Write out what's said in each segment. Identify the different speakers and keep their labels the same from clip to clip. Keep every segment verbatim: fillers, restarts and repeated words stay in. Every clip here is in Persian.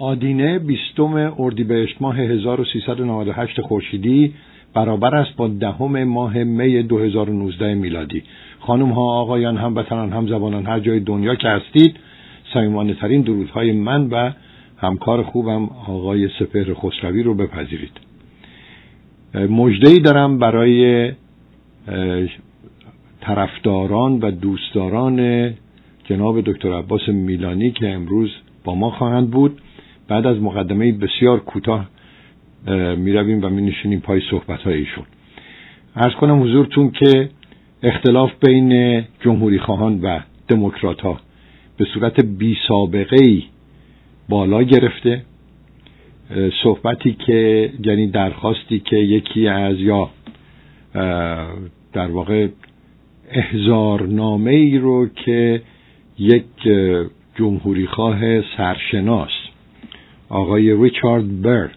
Speaker 1: آدینه بیستم اردیبهشت ماه هزار و سیصد و نود و هشت خورشیدی برابر است با دهم ماه می دو هزار و نوزده میلادی. خانم ها، آقایان، هموطنان، همزبانان، هر جای دنیا که هستید، صمیمانه ترین درودهای من و همکار خوبم آقای سپهر خسروی رو بپذیرید. مژده‌ای دارم برای طرفداران و دوستداران جناب دکتر عباس میلانی که امروز با ما خواهند بود. بعد از مقدمه بسیار کوتاه می رویم و می نشینیم پای صحبت‌های ایشون. عرض کنم حضورتون که اختلاف بین جمهوری خواهان و دموکرات ها به صورت بی سابقه‌ای بالا گرفته. صحبتی که یعنی درخواستی که یکی از یا در واقع احضارنامه‌ای رو که یک جمهوری خواه سرشناس آقای ریچارد بر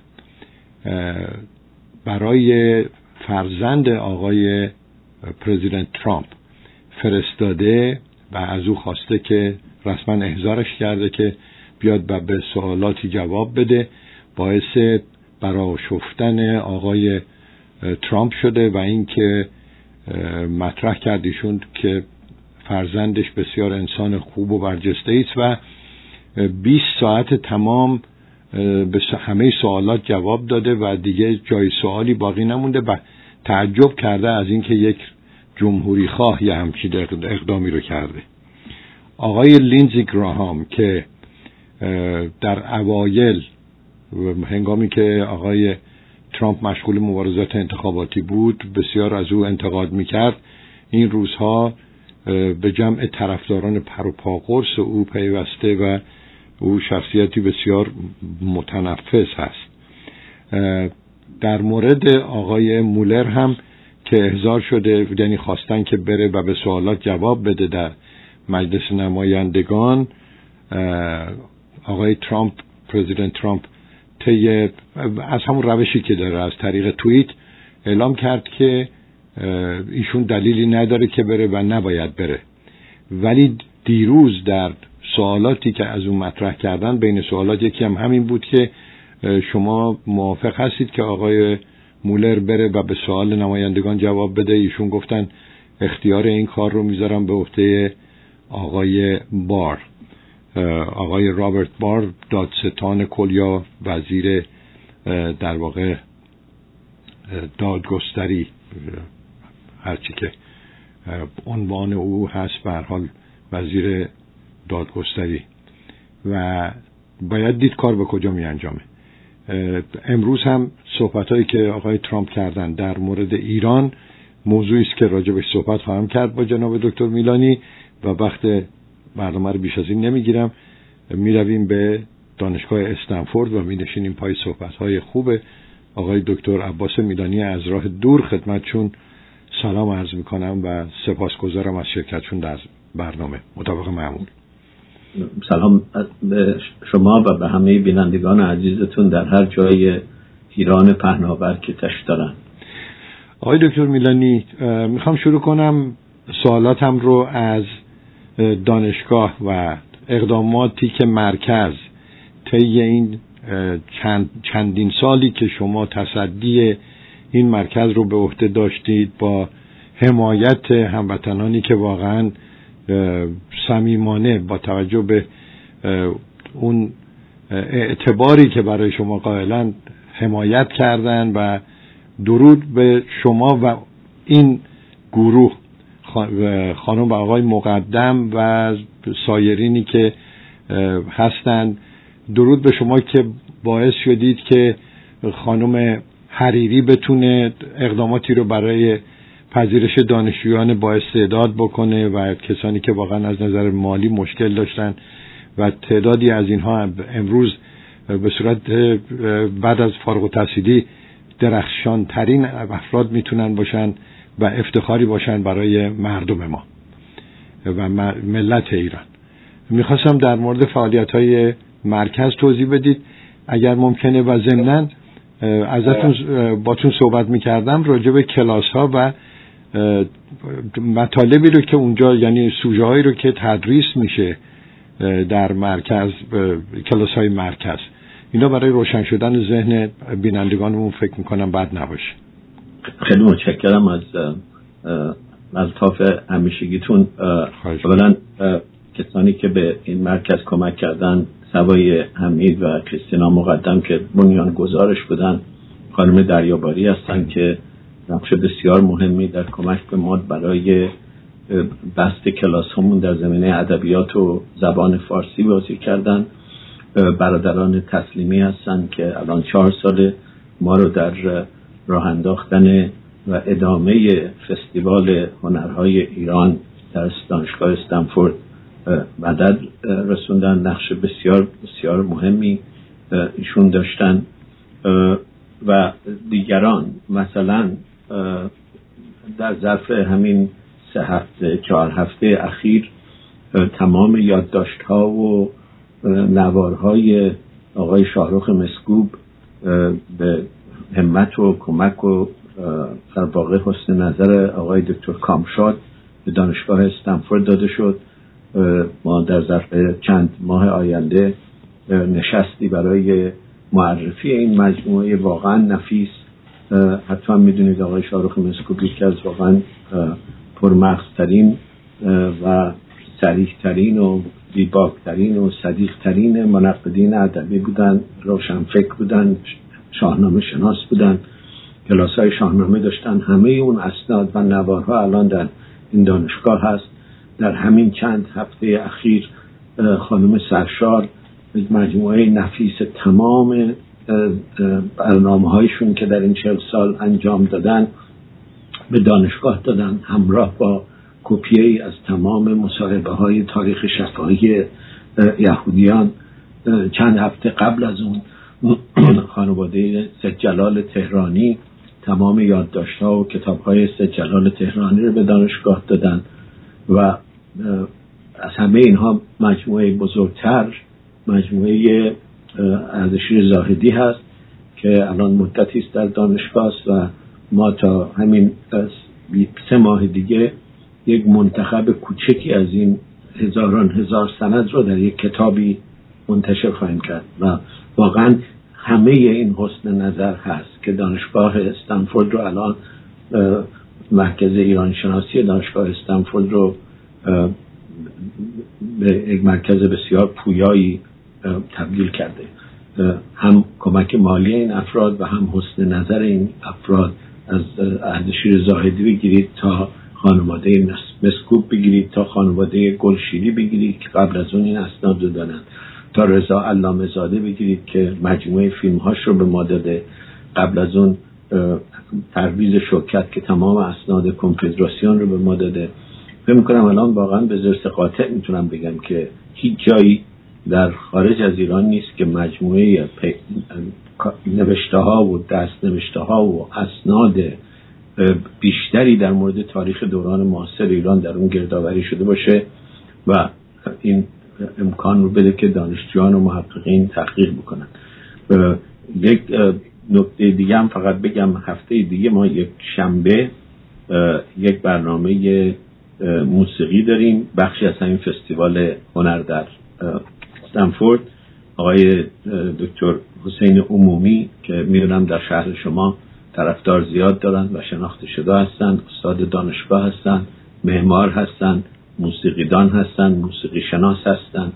Speaker 1: برای فرزند آقای پرزیدنت ترامپ فرستاده و از او خواسته که رسما احضارش کرده که بیاد و به سوالاتی جواب بده، باعث برآشفتن آقای ترامپ شده و اینکه مطرح کردیشون که فرزندش بسیار انسان خوب و برجسته است و بیست ساعت تمام به همه سوالات جواب داده و دیگه جای سوالی باقی نمونده و تعجب کرده از اینکه یک جمهوری خواه یه همچین اقدامی رو کرده. آقای لینزی گراهام که در اوایل هنگامی که آقای ترامپ مشغول مبارزات انتخاباتی بود بسیار از او انتقاد میکرد، این روزها به جمع طرفداران پر و پا قرص او پیوسته و او شخصیتی بسیار متنفس هست. در مورد آقای مولر هم که احضار شده، یعنی خواستن که بره و به سوالات جواب بده در مجلس نمایندگان، آقای ترامپ، پرزیدنت ترامپ طی از همون روشی که داره از طریق توییت اعلام کرد که ایشون دلیلی نداره که بره و نباید بره. ولی دیروز در سوالاتی که از اون مطرح کردن، بین سوالات یکی هم همین بود که شما موافق هستید که آقای مولر بره و به سوال نمایندگان جواب بده؟ ایشون گفتن اختیار این کار رو میذارم به عهده آقای بار، آقای رابرت بار، دادستان کل وزیر در واقع دادگستری، هرچی که عنوان او هست، به هر حال وزیر دادگستری، و باید دید کار به کجا می انجامه. امروز هم صحبتایی که آقای ترامپ کردن در مورد ایران موضوعی است که راجبش صحبت خواهم کرد با جناب دکتر میلانی و وقت برنامه رو بیش از این نمیگیرم. می رویم به دانشگاه استنفورد و می نشینیم پای صحبت‌های خوب آقای دکتر عباس میلانی. از راه دور خدمتشون سلام عرض می کنم و سپاسگزارم از شرکتشون در برنامه مطابق معمول.
Speaker 2: سلام به شما و به همه بینندگان عزیزتون در هر جای ایران پهناور که تشریف دارن.
Speaker 1: آقای دکتر میلانی، میخوام شروع کنم سوالاتم رو از دانشگاه و اقداماتی که مرکز طی این چند چندین سالی که شما تصدی این مرکز رو به عهده داشتید با حمایت هموطنانی که واقعاً صمیمانه با توجه به اون اعتباری که برای شما قائلن حمایت کردن، و درود به شما و این گروه، خانم و آقای مقدم و سایرینی که هستند، درود به شما که باعث شدید که خانم حریری بتونه اقداماتی رو برای پذیرش دانشجویان با استعداد بکنه و کسانی که واقعا از نظر مالی مشکل داشتن و تعدادی از اینها امروز به صورت بعد از فارغ التحصیلی درخشان ترین افراد میتونن باشن و افتخاری باشن برای مردم ما و ملت ایران. میخواستم در مورد فعالیت‌های مرکز توضیح بدید اگر ممکنه، و ضمناً ازتون باتون صحبت میکردم راجع به کلاس‌ها و مطالبی رو که اونجا، یعنی سوژه هایی رو که تدریس میشه در مرکز، کلاس های مرکز، اینا برای روشن شدن ذهن بینندگانمون فکر میکنم بد نباشه.
Speaker 2: خیلی متشکرم از الطاف همیشگیتون. اولا کسانی که به این مرکز کمک کردن سوای حمید و کریستینا مقدم که بنیان گذارش بودن، خانم دریاباری هستن که نقش بسیار مهمی در کمک به ما برای بست کلاس همون در زمینه ادبیات و زبان فارسی بازی کردن. برادران تسلیمی هستن که الان چهار سال ما رو در راه انداختن و ادامه فستیوال هنرهای ایران در دانشگاه استنفورد مدد رسوندن. نقش بسیار بسیار مهمی ایشون داشتن و دیگران. مثلا در ظرف همین سه هفته چهار هفته اخیر تمام یادداشت‌ها و نوارهای آقای شاهرخ مسکوب به همت و کمک و در واقع حسن نظر آقای دکتر کامشاد به دانشگاه استنفورد داده شد. ما در ظرف چند ماه آینده نشستی برای معرفی این مجموعه واقعا نفیس. حتما میدونید آقای شاهرخ مسکوب یکی از واقعا پرمغزترین و صریح‌ترین و بی‌باک‌ترین و صدیق‌ترین منقدین ادبی بودن، روشنفکر بودن، شاهنامه شناس بودن، کلاس‌های شاهنامه داشتن. همه اون اسناد و نوارها الان در این دانشگاه هست. در همین چند هفته اخیر خانم سرشار مجموعه نفیس تمام برنامه‌هایشون که در این چهل سال انجام دادن به دانشگاه دادن، همراه با کپیه‌ای از تمام مصاحبه‌های تاریخ شفاهی یهودیان. چند هفته قبل از اون خانواده سید جلال تهرانی تمام یادداشت‌ها و کتاب‌های سید جلال تهرانی رو به دانشگاه دادن و از همه اینها مجموعه بزرگتر مجموعه اردشیر زاهدی هست که الان مدتی است در دانشگاه است و ما تا همین سه ماه دیگه یک منتخب کوچکی از این هزاران هزار سند رو در یک کتابی منتشر خواهیم کرد و واقعا همه این حسن نظر هست که دانشگاه استنفورد رو الان مرکز ایران شناسی دانشگاه استنفورد رو به یک مرکز بسیار پویایی تبدیل کرده. هم کمک مالی این افراد و هم حسن نظر این افراد، از اردشیر زاهدی بگیرید تا خانواده مسکوب بگیرید تا خانواده گلشیری بگیرید که قبل از اون این اسناد رو دادن، تا رضا علامه زاده بگیرید که مجموعه فیلم هاش رو به ما داده، قبل از اون پرویز شوکت که تمام اسناد کنفدراسیون رو به ما داده. فکر می‌کنم الان واقعا به زرس قاطع میتونم بگم که هیچ جایی در خارج از ایران نیست که مجموعه نوشته ها و دست نوشته ها و اسناد بیشتری در مورد تاریخ دوران معاصر ایران در اون گردآوری شده باشه و این امکان رو بده که دانشجویان و محققین تحقیق بکنن. یک نکته دیگه هم فقط بگم، هفته دیگه ما یک شنبه یک برنامه موسیقی داریم، بخشی از همین فستیوال هنر در استنفورد. آقای دکتر حسین عمومی که میدونم در شهر شما طرفدار زیاد دارن و شناخته شده هستن، استاد دانشگاه هستن، معمار هستن، موسیقیدان هستن، موسیقی شناس هستن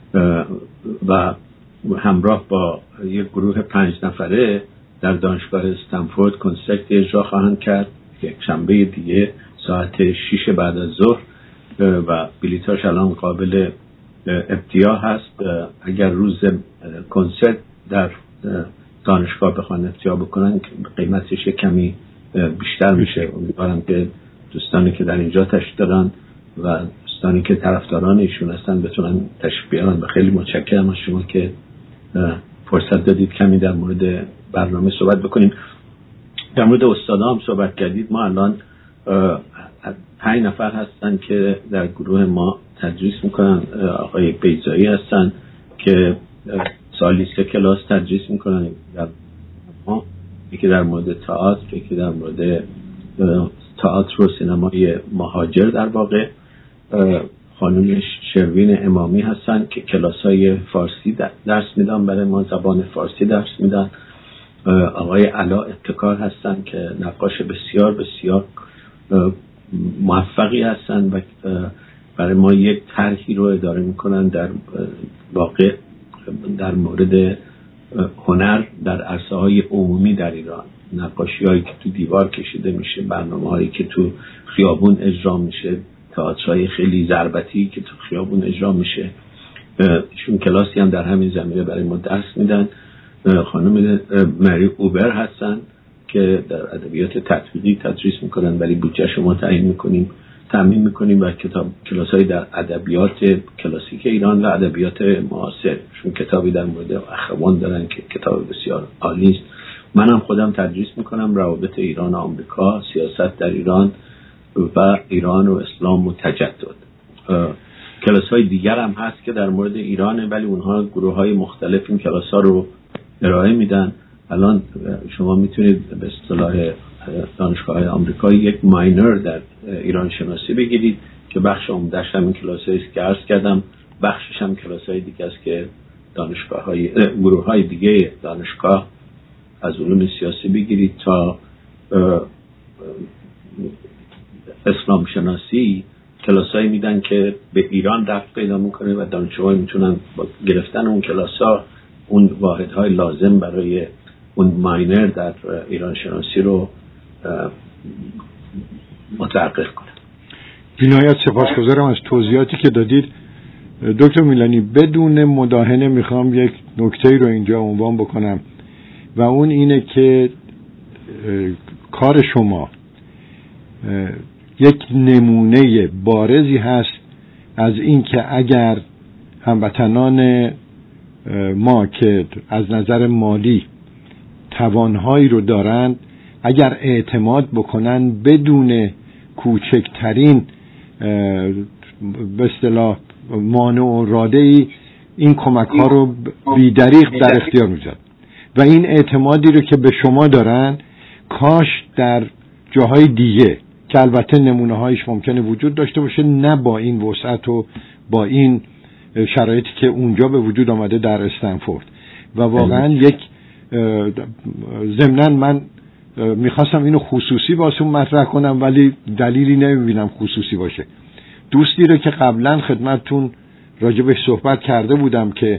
Speaker 2: و همراه با یک گروه پنج نفره در دانشگاه استنفورد کنسرت اجرا خواهند کرد یک شنبه دیگه ساعت شش بعد از ظهر و بلیطاش الان قابل ابتیا هست. اگر روز کنسرت در دانشگاه بخوان ابتیا بکنن قیمتش کمی بیشتر میشه. امیدوارم که دوستانی که در اینجا تشریف دارن و دوستانی که طرفداران ایشون هستن بتونن تشریف بیارن. و خیلی متشکرم از شما که فرصت دادید کمی در مورد برنامه صحبت بکنیم. در مورد استادان هم صحبت کردید. ما الان پنج نفر هستن که در گروه ما تدریس میکنن. آقای بیضایی هستن که سالی سه کلاس تدریس میکنن در ما، یکی در مورد تئاتر، یکی در مورد تئاتر و سینمای مهاجر در واقع. خانم شروین امامی هستن که کلاسای فارسی درس میدن، برای ما زبان فارسی درس میدن. آقای علا ابتکار هستن که نقاش بسیار بسیار موفقی هستن و برای ما یک طرحی رو اداره میکنن در واقع در مورد هنر در عرصه های عمومی در ایران. نقاشی هایی که تو دیوار کشیده میشه، برنامه هایی که تو خیابون اجرا میشه، تئاترهای خیلی ضربتی که تو خیابون اجرا میشه. ایشون کلاسی هم در همین زمینه برای ما درس میدن. خانم مری اوبر هستن که در ادبیات تطبیقی تدریس میکنن، ولی بودجه شما تعیین میکنیم تامین میکنیم و کتاب کلاسایی در ادبیات کلاسیک ایران و ادبیات معاصر. شون کتابی در مورد اخوان دارن که کتاب بسیار عالی است. منم خودم تدریس میکنم روابط ایران و آمریکا، سیاست در ایران و ایران و اسلام و تجدد. کلاس‌های دیگر هم هست که در مورد ایرانه، ولی اونها گروه‌های مختلف این کلاس‌ها رو ارائه میدن. الان شما میتونید به اصطلاح دانشگاه‌های آمریکایی یک ماینر در ایران شناسی بگیرید که بخش عمده‌اش همین کلاس‌هایی است که عرض کردم، بخشش هم کلاس‌های دیگه است که دانشگاه‌های گروه‌های دیگه دانشگاه از علوم سیاسی بگیرید تا اسلام شناسی. کلاسایی میدن که به ایران رفت پیدا میکنه و دانشجوها میتونن با گرفتن اون کلاسا اون واحدهای لازم برای اون ماینر در ایران شناسی رو متحقق کنن.
Speaker 1: بی‌نهایت سپاسگزارم از توضیحاتی که دادید دکتر میلانی. بدون مداهنه میخوام یک نکته رو اینجا عنوان بکنم و اون اینه که کار شما یک نمونه بارزی هست از این که اگر هموطنان ما که از نظر مالی توانهایی رو دارند، اگر اعتماد بکنن بدون کوچکترین به اصطلاح مانع و رادعی این کمک ها رو بی‌دریغ در اختیار میذارن و این اعتمادی رو که به شما دارن کاش در جاهای دیگه که البته نمونه هایش ممکنه وجود داشته باشه، نه با این وسعت و با این شرایطی که اونجا به وجود آمده در استنفورد. و واقعا یک ضمناً من میخواستم اینو خصوصی واسه مطرح کنم ولی دلیلی نمیبینم خصوصی باشه. دوستی رو که قبلا خدمتتون راجبش صحبت کرده بودم که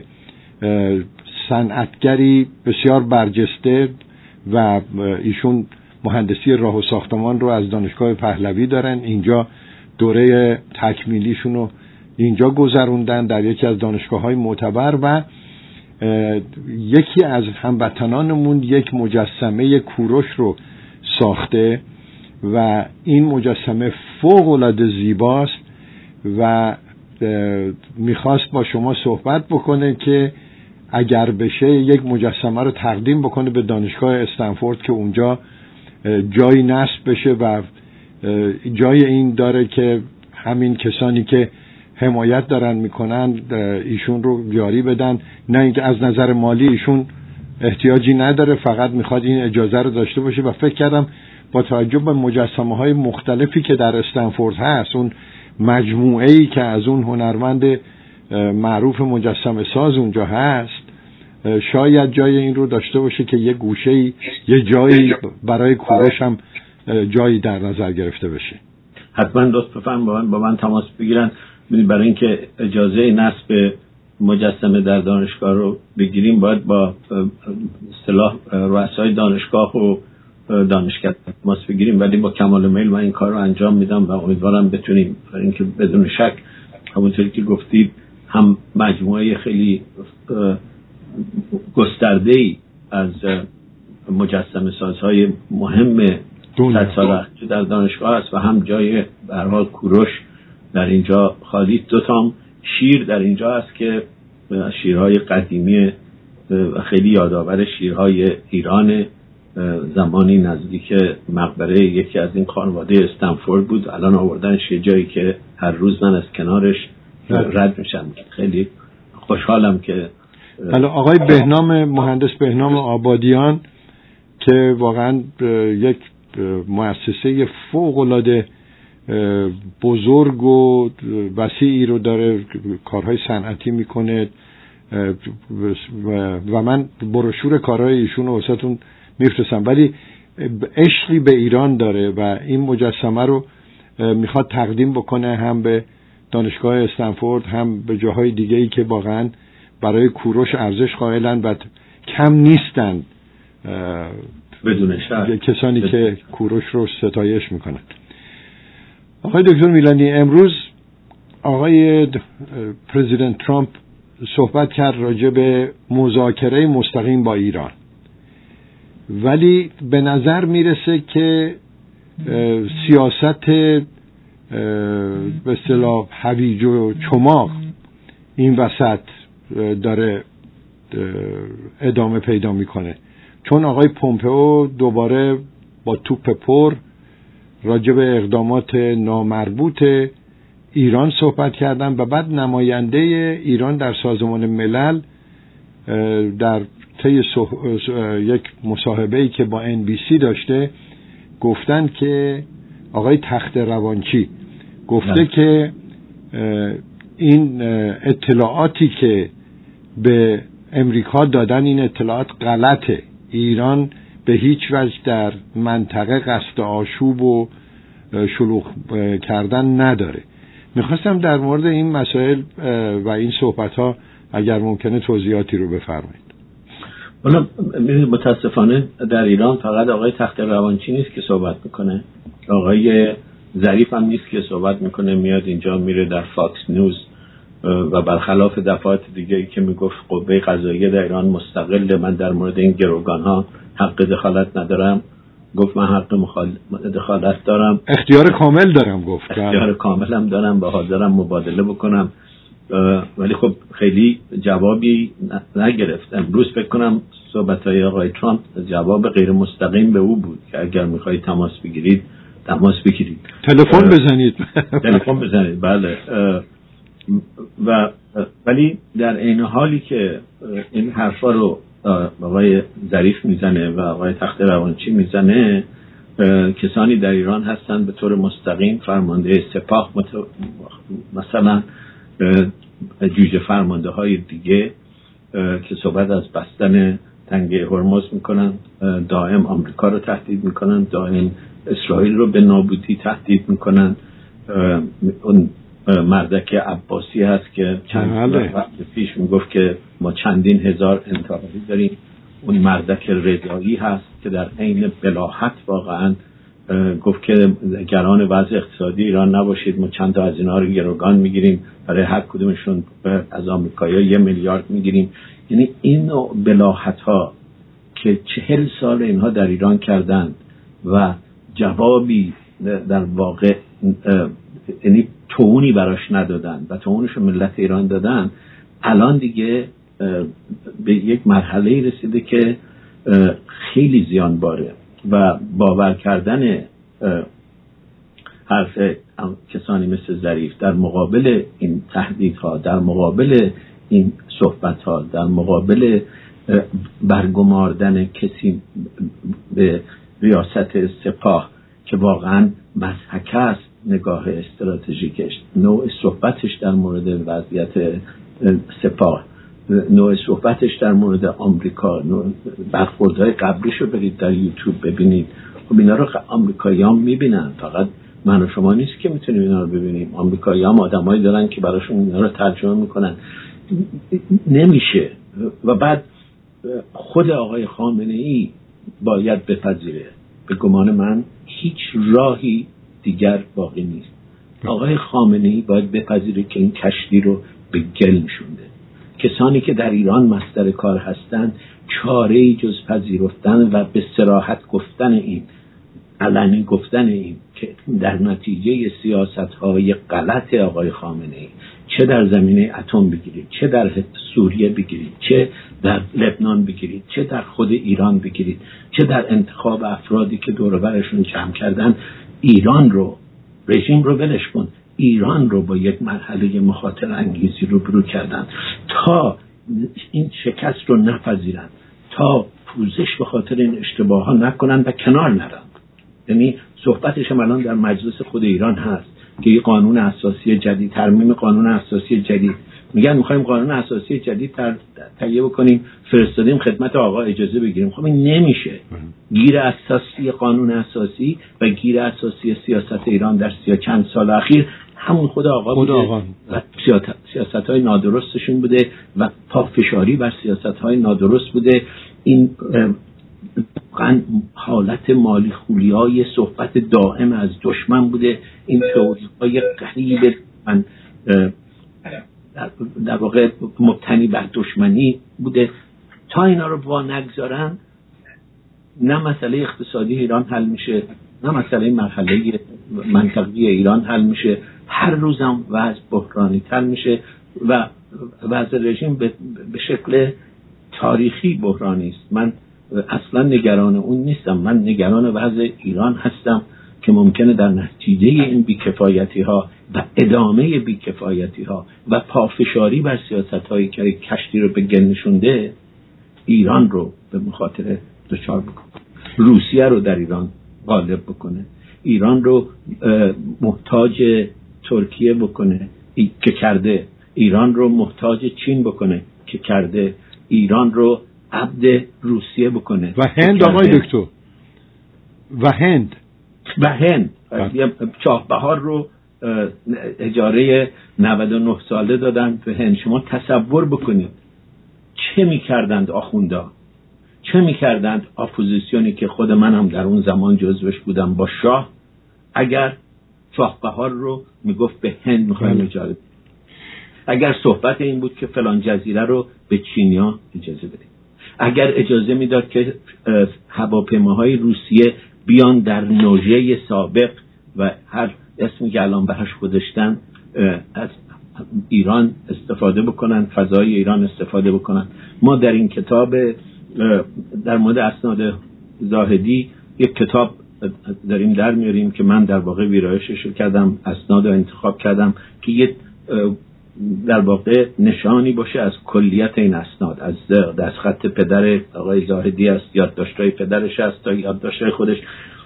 Speaker 1: صنعتگری بسیار برجسته و ایشون مهندسی راه و ساختمان رو از دانشگاه پهلوی دارن، اینجا دوره تکمیلیشون رو اینجا گذروندن در یکی از دانشگاه‌های معتبر و یکی از هموطنانمون یک مجسمه کوروش رو ساخته و این مجسمه فوق‌العاده زیباست و میخواست با شما صحبت بکنه که اگر بشه یک مجسمه رو تقدیم بکنه به دانشگاه استنفورد که اونجا جایی نصب بشه و جای این داره که همین کسانی که حمایت دارن میکنن ایشون رو جاری بدن، نه اینکه از نظر مالی ایشون احتیاجی نداره، فقط میخواد این اجازه رو داشته باشه. و فکر کردم با توجه به مجسمه های مختلفی که در استنفورد هست، اون مجموعه ای که از اون هنرمند معروف مجسمه ساز اونجا هست، شاید جای این رو داشته باشه که یه گوشه‌ای یه جایی برای کوروش هم جایی در نظر گرفته بشه.
Speaker 2: حتما دوست بفهم با من با من تماس بگیرن. برای اینکه اجازه نصب مجسمه در دانشگاه رو بگیریم باید با اصطلاح رؤسای دانشگاه و دانشکده تماس بگیریم، ولی با کمال میل من این کار رو انجام میدم و امیدوارم بتونیم. برای اینکه بدون شک همونطوری که گفتید هم مجموعه خیلی گسترده‌ای از مجسمه سازهای مهم صد ساله در دانشگاه است و هم جای به هر حال کوروش در اینجا خالی. دو تا شیر در اینجا است که شیرهای قدیمی و خیلی یادآور شیرهای ایران زمانی نزدیک مقبره یکی از این خانواده استنفورد بود. الان آوردنش یه جایی که هر روز من از کنارش رد میشم. خیلی خوشحالم که
Speaker 1: حالا آقای بهنام مهندس بهنام آبادیان که واقعا یک مؤسسه فوق‌العاده بزرگ و وسیعی رو داره، کارهای صنعتی میکنه و من بروشور کارهای ایشون رو واسهتون میفرستم، ولی عشقی به ایران داره و این مجسمه رو میخواد تقدیم بکنه هم به دانشگاه استنفورد هم به جاهای دیگه‌ای که واقعا برای کوروش ارزش قائلن و کم نیستن
Speaker 2: بدون شک
Speaker 1: کسانی بدون. که کوروش رو ستایش میکنن. آقای دکتر میلانی، امروز آقای پرزیدنت ترامپ صحبت کرد راجع به مذاکره مستقیم با ایران، ولی به نظر میرسه که سیاست به اصطلاح هویج و چماق این وسط داره ادامه پیدا میکنه، چون آقای پومپئو دوباره با توپ پر راجع به اقدامات نامربوط ایران صحبت کردن و بعد نماینده ایران در سازمان ملل در طی یک مصاحبه‌ای که با ان بی سی داشته گفتن که آقای تخت روانچی گفته نه. که این اطلاعاتی که به امریکا دادن این اطلاعات غلطه، ایران به هیچ وجه در منطقه قصد آشوب و شلوغ کردن نداره. میخواستم در مورد این مسائل و این صحبت‌ها اگر ممکنه توضیحاتی رو بفرمایید.
Speaker 2: والا متاسفانه در ایران فقط آقای تخت روانچی نیست که صحبت میکنه، آقای ظریف هم نیست که صحبت میکنه، میاد اینجا میره در فاکس نیوز و برخلاف دفعات دیگه که میگفت قوه قضاییه در ایران مستقل، من در مورد این گروگان ها حق دخالت ندارم، گفت من حق مخال... دخالت دارم،
Speaker 1: اختیار کامل دارم، گفت
Speaker 2: اختیار کاملم دارم و حاضرم مبادله بکنم، ولی خب خیلی جوابی نگرفت. امروز فکر کنم صحبت‌های آقای ترامپ جواب غیر مستقیم به او بود که اگر می‌خواید تماس بگیرید تماس بگیرید،
Speaker 1: تلفن بزنید
Speaker 2: تلفن بزنید بله. و ولی در عین حالی که این حرفا رو آقای ظریف میزنه و آقای تخت روانچی میزنه، کسانی در ایران هستن به طور مستقیم فرمانده سپاه مت... مثلا جوجه فرمانده های دیگه که صحبت از بستن تنگه هرمز میکنن، دائم آمریکا رو تهدید میکنن، دائم اسرائیل رو به نابودی تهدید میکنن. اون مردک عباسی هست که چند وقت پیش میگفت که ما چندین هزار انتحاری داریم. اون مردک رضایی هست که در عین بلاهت واقعا گفت که گران وضع اقتصادی ایران نباشید، ما چند تا از اینا رو گروگان میگیریم، برای هر کدومشون از آمریکایی‌ها یه میلیارد میگیریم. یعنی این نوع بلاهت ها که چهل سال اینها در ایران کردن و جوابی در واقع یعنی توونی براش ندادن و توونش ملت ایران دادن، الان دیگه به یک مرحله رسیده که خیلی زیان باره و باور کردن حرف کسانی مثل ظریف در مقابل این تهدیدها، در مقابل این صحبتها، در مقابل برگماردن کسی به ریاست سپاه که واقعا مضحکه است نگاه استراتژیکش، نوع صحبتش در مورد وضعیت سپاه، نوع صحبتش در مورد آمریکا، برخوردهای قبلیش رو برید در یوتیوب ببینید. خب اینا رو آمریکایی‌ها میبینن، فقط من و شما نیست که میتونیم اینا رو ببینیم. آمریکایی‌ها هم آدمایی دارن که براشون اینا رو ترجمه میکنن. نمیشه. و بعد خود آقای خامنه‌ای باید بپذیره، به گمان من هیچ راهی دیگر باقی نیست. آقای خامنه‌ای باید بپذیره که این کشتی رو به گل نشونده. کسانی که در ایران مصدر کار هستند چاره‌ای جز پذیرفتن و به صراحت گفتن این، علنی گفتن این که در نتیجه سیاست‌های غلط آقای خامنه‌ای، چه در زمینه اتم بگیرید، چه در سوریه بگیرید، چه در لبنان بگیرید، چه در خود ایران بگیرید، چه در انتخاب افرادی که دور و برشون جمع کردن، ایران رو، رژیم رو ولش کن، ایران رو با یک مرحله مخاطر انگیزی رو برو کردن تا این شکست رو نپذیرن، تا پوزش به خاطر این اشتباه ها نکنن و کنار نرن. یعنی صحبتش هم الان در مجلس خود ایران هست که یه قانون اساسی جدید، ترمیم قانون اساسی جدید، میگن میخوایم قانون اساسی جدید تهیه بکنیم، فرستادیم خدمت آقا اجازه بگیریم. خب این نمیشه. گیر اساسی قانون اساسی و گیر اساسی سیاست ایران در سی چند سال اخیر همون خود آقا
Speaker 1: خود
Speaker 2: بوده
Speaker 1: آقا.
Speaker 2: و سیاست‌های نادرستشون بوده و پافشاری بر سیاست‌های نادرست بوده. این واقعا حالت مالی خولیای صحبت دائم از دشمن بوده. این تئوری‌های غریب من در واقع مبتنی بر دشمنی بوده. تا اینا رو وا نگذارن نه مسئله اقتصادی ایران حل میشه، نه مسئله مرحله منطقی ایران حل میشه. هر روزم وضع بحرانی تر میشه و وضع رژیم به شکل تاریخی بحرانی است. من اصلا نگران اون نیستم، من نگران وضع ایران هستم که ممکنه در نتیجه این بیکفایتی ها و ادامه بیکفایتی ها و پافشاری بر سیاست هایی که کشتی رو به گل نشونده ایران رو به مخاطره دچار بکنه، روسیه رو در ایران غالب بکنه، ایران رو محتاج ترکیه بکنه که کرده، ایران رو محتاج چین بکنه که کرده، ایران رو عبد روسیه بکنه
Speaker 1: و هند. آقای دکتر و هند
Speaker 2: و هند چاه بهار رو اجاره نود و نه ساله دادن به هند. شما تصور بکنید چه میکردند آخوندا، چه میکردند اپوزیسیونی که خود منم در اون زمان جزوش بودم با شاه، اگر چاه بهار رو میگفت به هند میخوایم اجاره بدیم، اگر صحبت این بود که فلان جزیره رو به چینیا اجازه بدیم، اگر اجازه میداد که هواپیماهای روسیه بیان در نوژه سابق و هر اسمی که الان بهش گذاشتن از ایران استفاده بکنن، فضای ایران استفاده بکنن. ما در این کتاب در مورد اسناد زاهدی یک کتاب داریم در میاریم که من در واقع ویرایشش کردم، اسناد رو انتخاب کردم که یه در واقع نشانی باشه از کلیت این اسناد، از دستخط پدر آقای زاهدی است، یادداشت‌های پدرش است تا یادداشت‌های خودش.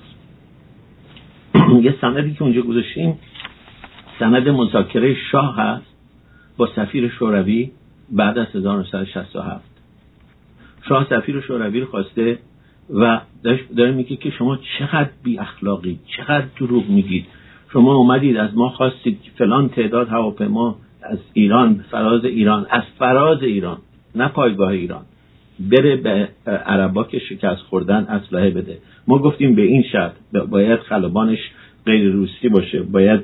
Speaker 2: یه سندی که اونجا گذاشتیم سند مذاکره شاه هست با سفیر شوروی بعد از هزار و نهصد و شصت و هفت. شاه سفیر شوروی رو خواسته و داره میگه که شما چقدر بی اخلاقی، چقدر دروغ میگید، شما اومدید از ما خواستید فلان تعداد هواپیما از ایران، فراز ایران، از فراز ایران نه پایگاه ایران بره به عربا که شکست خوردن اسلحه بده. ما گفتیم به این شرط باید خلبانش غیر روسی باشه، باید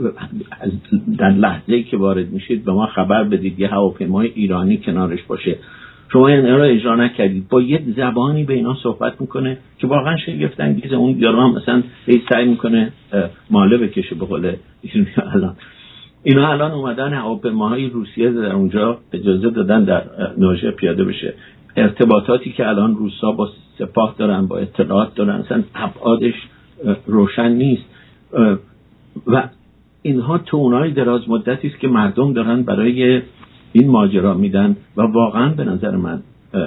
Speaker 2: در لحظه‌ای که وارد میشید به ما خبر بدید یه هواپیمای ایرانی کنارش باشه. شما این رو اجرا نکردید. با یه زبانی به اینا صحبت میکنه که واقعا شگفت انگیزه. اون یارو هم مثلا سعی میکنه ماله بکشه به قول الان. اینا الان اومدن هواپیماهای روسیه در اونجا اجازه دادن در نوژه پیاده بشه. ارتباطاتی که الان روسا با سپاه دارن، با اطلاعات دارن، اصلا ابعادش روشن نیست و اینها تونای دراز مدتی است که مردم دارن برای این ماجرا میدن و واقعا به نظر من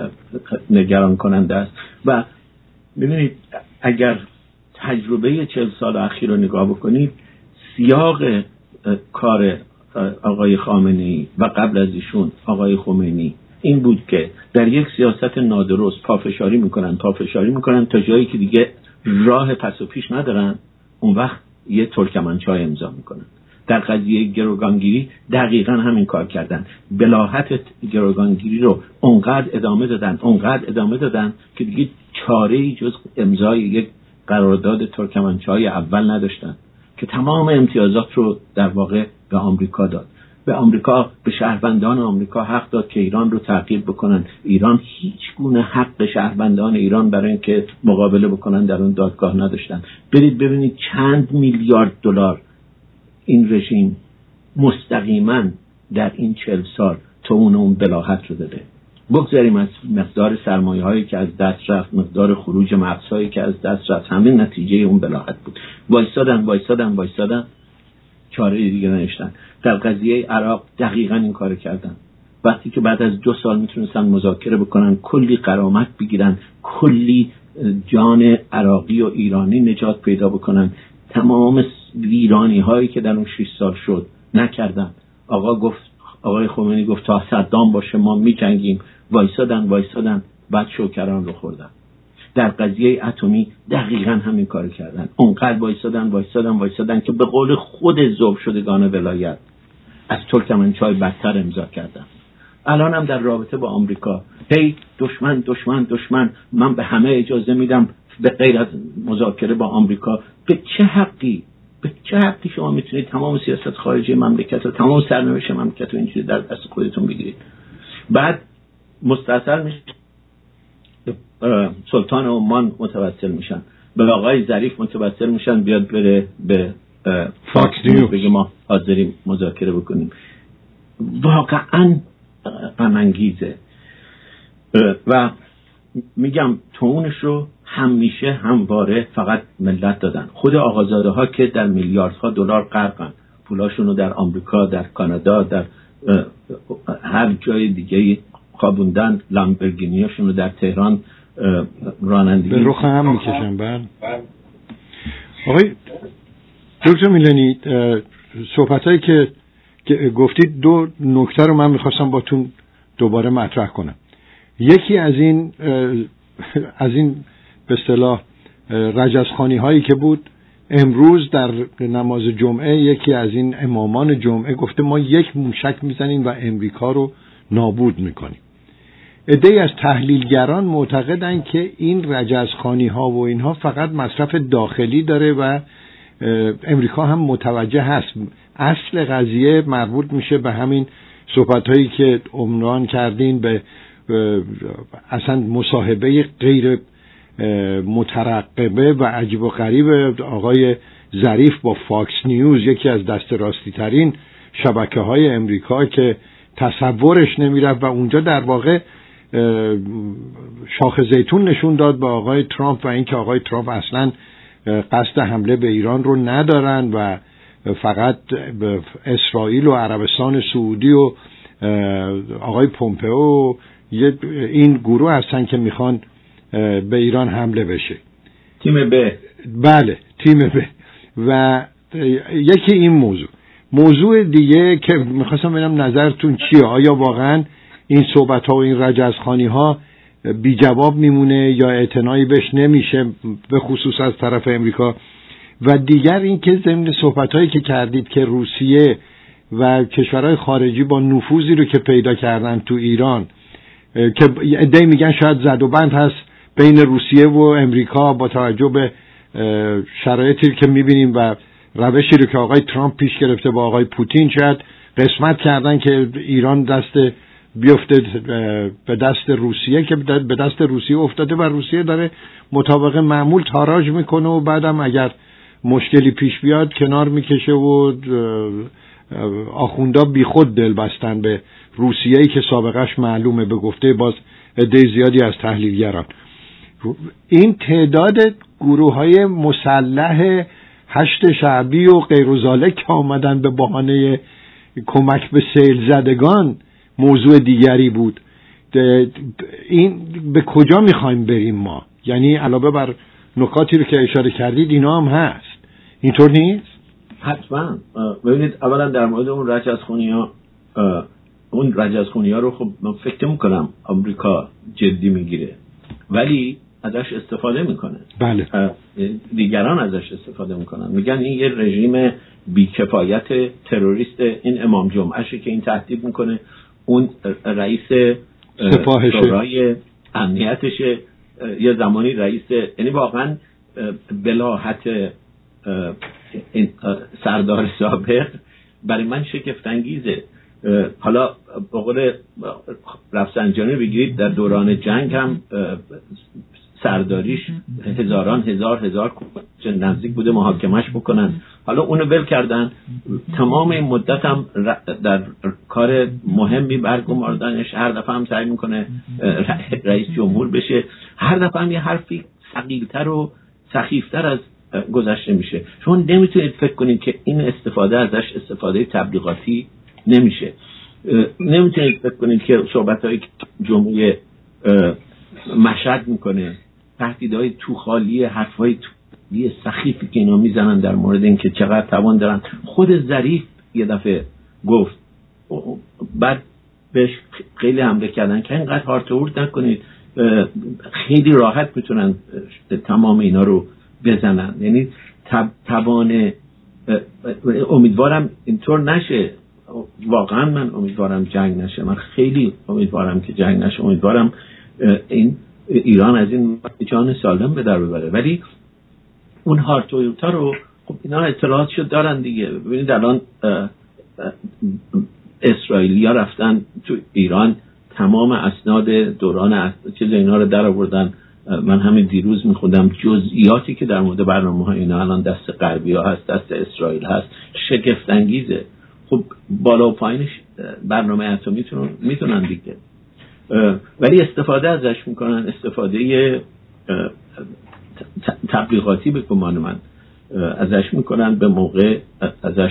Speaker 2: نگران کننده است. و ببینید اگر تجربه چهل سال اخیر رو نگاه بکنید، سیاق کار آقای خامنه‌ای و قبل از ایشون آقای خمینی این بود که در یک سیاست نادرست پافشاری میکنن پافشاری میکنن تا جایی که دیگه راه پس و پیش ندارن، اون وقت یه ترکمنچای امضا میکنن. در قضیه گروگانگیری دقیقاً همین کار کردن. بلاهت گروگانگیری رو اونقدر ادامه دادن اونقدر ادامه دادن که دیگه چاره‌ای جز امضای یک قرارداد ترکمنچای اول نداشتن که تمام امتیازات رو در واقع به آمریکا داد. به آمریکا، به شهروندان آمریکا حق داد که ایران رو تعقیب بکنن. ایران هیچ گونه حق شهروندان ایران برای اینکه مقابله بکنن در اون دادگاه نداشتن. برید ببینید چند میلیارد دلار این رژیم مستقیما در این چهل سال تو اون اون بلاهت رو داده. بگذاریم از مقدار سرمایه هایی که از دست رفت، مقدار خروج مغزهایی که از دست رفت، همین نتیجه اون بلاهت بود. وایسادن وایسادن وایسادن چاره دیگه نداشتن. در قضیه عراق دقیقاً این کار کردن. وقتی که بعد از دو سال میتونستن مذاکره بکنن، کلی غرامت بگیرن، کلی جان عراقی و ایرانی نجات پیدا بکنن. تمام ویرانی هایی که در اون شش سال شد نکردن. آقا گفت آقای خمینی گفت تا صدام باشه ما می جنگیم، وایسادن وایسادن بعد شوکران رو خوردن. در قضیه اتمی دقیقاً همین کار کردن، اونقدر وایسادن وایسادن وایسادن که به قول خود ذوب شدگان ولایت از ترکمنچای بدتر امضا کردن. الان هم در رابطه با آمریکا هی دشمن دشمن دشمن، من به همه اجازه میدم به غیر از مذاکره با آمریکا. به چه حقی به چه حقی شما میتونید تمام سیاست خارجی مملکت و تمام سرنوشت مملکت رو اینجوری در دست خودتون بگیرید؟ بعد مستاصل میشه سلطان عمان متوسل میشن، به آقای ظریف متوسل میشن بیاد بره به
Speaker 1: فاکس نیوز
Speaker 2: بگه ما حاضریم مذاکره بکنیم. واقعا غم انگیزه. و میگم تونش رو همیشه همواره فقط ملت دادن. خود آقازاده ها که در میلیاردها دلار غرقن، پولاشون رو در آمریکا، در کانادا، در هر جای دیگه خوابوندن، لامبورگینیاشون رو در تهران رانندگی
Speaker 1: به رخ هم میکشن. بله آقای دکتر میلانی، صحبتایی که گفتید دو نکته رو من میخواستم باتون دوباره مطرح کنم. یکی از این از این به اصطلاح رجزخوانی هایی که بود، امروز در نماز جمعه یکی از این امامان جمعه گفته ما یک موشک میزنیم و امریکا رو نابود میکنیم. عده‌ای از تحلیلگران معتقدند که این رجزخوانی ها و اینها فقط مصرف داخلی داره و امریکا هم متوجه هست. اصل قضیه مربوط میشه به همین صحبت هایی که عنوان کردین، به اصلا مصاحبه غیر مترقبه و عجیب و غریب آقای ظریف با فاکس نیوز، یکی از دست راستی ترین شبکه های امریکا که تصورش نمیرفت، و اونجا در واقع شاخ زیتون نشون داد به آقای ترامپ و اینکه آقای ترامپ اصلا قصد حمله به ایران رو ندارن و فقط به اسرائیل و عربستان سعودی و آقای پومپئو این گروه هستن که میخوان به ایران حمله بشه.
Speaker 2: تیم ب
Speaker 1: بله تیم ب. و یکی این موضوع موضوع دیگه که میخواستم ببینم نظرتون چیه، آیا واقعا این صحبت ها و این رجزخوانی ها بی جواب میمونه یا اعتنایی بهش نمیشه، به خصوص از طرف امریکا؟ و دیگر این که ضمن صحبت هایی که کردید که روسیه و کشورهای خارجی با نفوذی رو که پیدا کردن تو ایران، که عده‌ای میگن شاید زد و بند هست بین روسیه و امریکا با توجه به شرایطی که میبینیم و روشی رو که آقای ترامپ پیش گرفته با آقای پوتین، شاید قسمت کردن که ایران دست بیفته به دست روسیه، که به دست روسیه افتاده و روسیه داره مطابق معمول تاراج میکنه و بعدم اگر مشکلی پیش بیاد کنار میکشه و آخوندا بی خود دل بستن به روسیه‌ای که سابقش معلومه، به گفته باز عده زیادی از تحلیلگران. این تعداد گروه‌های مسلح هشت شعبی و غیر و ذالک که آمدن به بهانه کمک به سیل زدگان موضوع دیگری بود. این به کجا میخوایم بریم ما؟ یعنی علاوه بر نکاتی رو که اشاره کردید اینا هم هست، اینطور نیست؟
Speaker 2: حتما. ببینید اولا در مورد اون رجزخوانی ها، اون رجزخوانی ها رو خب من فکر میکنم آمریکا جدی میگیره ولی ازش استفاده میکنه.
Speaker 1: بله.
Speaker 2: دیگران ازش استفاده میکنن، میگن این یه رژیم بیکفایت تروریست، این امام جمعهشه که این تهدید میکنه، اون رئیس شورای امنیتشه، یه زمانی رئیس، یعنی واقعا بلاحت این سردار سابق برای من شگفت انگیزه. حالا به قول رفسنجانی بگیرید در دوران جنگ هم سرداریش هزاران هزار هزار نزدیک بوده محاکمش بکنن، حالا اونو ول کردن. تمام این مدت هم در کار مهمی برگماردنش، هر دفعه هم سعی میکنه رئیس جمهور بشه، هر دفعه هم یه حرفی ثقیل‌تر و سخیفتر از گذشته میشه. شما نمیتونید فکر کنید که این استفاده ازش استفاده تبلیغاتی نمیشه. نمیتونید فکر کنید که صحبت‌های جمعه مشهد میکنه تهدیدهای توخالی، حرفهای توخالی سخیفی که اینا میزنن در مورد اینکه چقدر توان دارن. خود ظریف یه دفعه گفت، بعد بهش خیلی حمله کردن که اینقدر هارت هورت نکنید، خیلی راحت میتونن تمام اینا رو بزنن. یعنی توان، امیدوارم اینطور نشه، واقعا من امیدوارم جنگ نشه، من خیلی امیدوارم که جنگ نشه، امیدوارم این ایران از این جان سالم به در ببره. ولی اون هارت هورتا رو خب اینا اطلاعاتشو دارن دیگه. ببینید الان اسرائیلیا رفتن تو ایران، تمام اسناد دوران چیز اینا رو در آوردن. من همین دیروز میخوندم جزئیاتی که در مورد برنامه‌های اینا الان دست غربی‌ها هست، دست اسرائیل هست، شگفت انگیزه. خب بالا و پایینش برنامه اتمیتون میتونن دیگه، ولی استفاده ازش میکنن، استفاده تبلیغاتی به گمان من ازش میکنن، به موقع ازش.